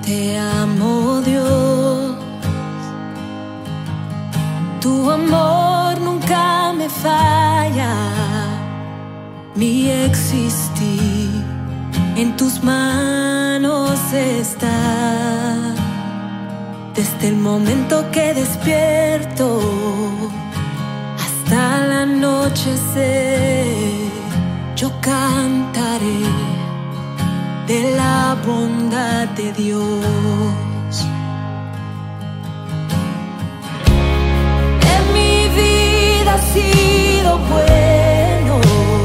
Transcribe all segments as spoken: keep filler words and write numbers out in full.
Te amo, Dios, tu amor nunca me falla. Mi existir en tus manos está. Desde el momento que despierto hasta el anochecer, yo cantaré de la bondad de Dios. En mi vida ha sido bueno,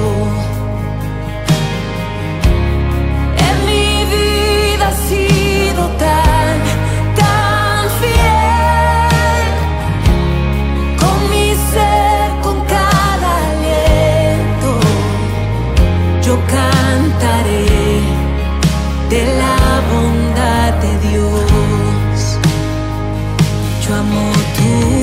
en mi vida ha sido tan, tan fiel. Con mi ser, con cada aliento, yo cantaré de la bondad de Dios. Yo amo tu